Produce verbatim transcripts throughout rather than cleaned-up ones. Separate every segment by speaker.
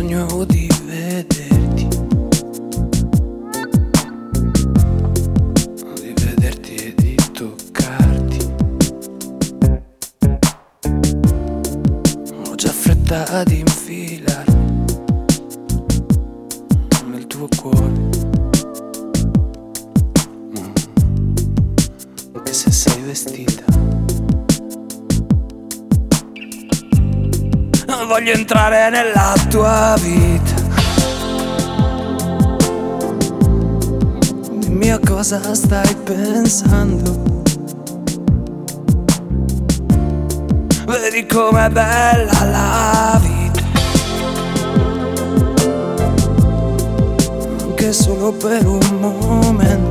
Speaker 1: sogno di vederti, di vederti e di toccarti. Ho già fretta di infilarmi nel tuo cuore, anche se sei vestita. Voglio entrare nella tua vita. Dimmi a cosa stai pensando. Vedi com'è bella la vita, anche solo per un momento.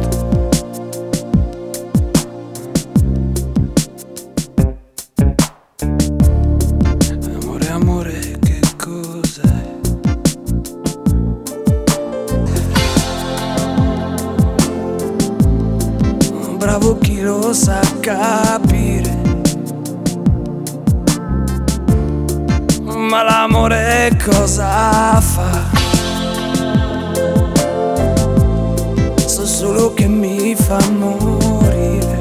Speaker 1: Amore, che cos'è? Bravo chi lo sa capire, ma l'amore cosa fa? So solo che mi fa morire.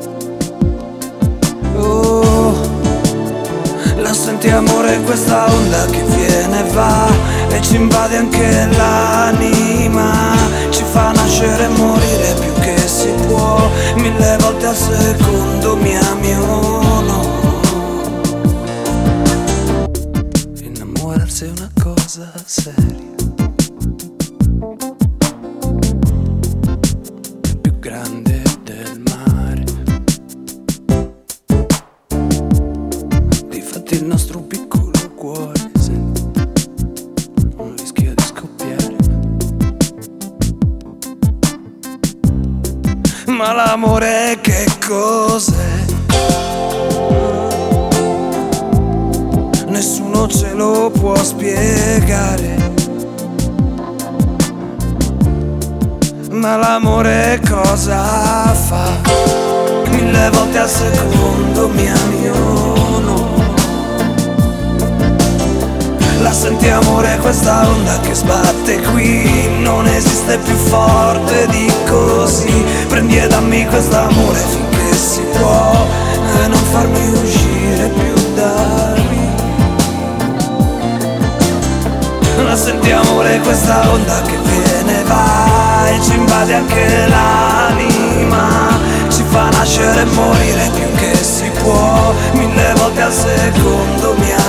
Speaker 1: Oh, la senti amore, questa onda che viene e va e ci invade anche l'anima, ci fa nascere e morire più che si può, mille volte al secondo mi ami o no. Innamorarsi è una cosa seria, è più grande del mare. Il nostro piccolo cuore senti, non rischia di scoppiare. Ma l'amore che cos'è? Nessuno ce lo può spiegare. Ma l'amore cosa fa? Mille volte al secondo mi ami o no. La senti amore, questa onda che sbatte qui, non esiste più forte di così. Prendi e dammi quest'amore finché si può e non farmi uscire più da lì. La senti amore, questa onda che viene e va e ci invade anche l'anima, ci fa nascere e morire più che si può, mille volte al secondo mi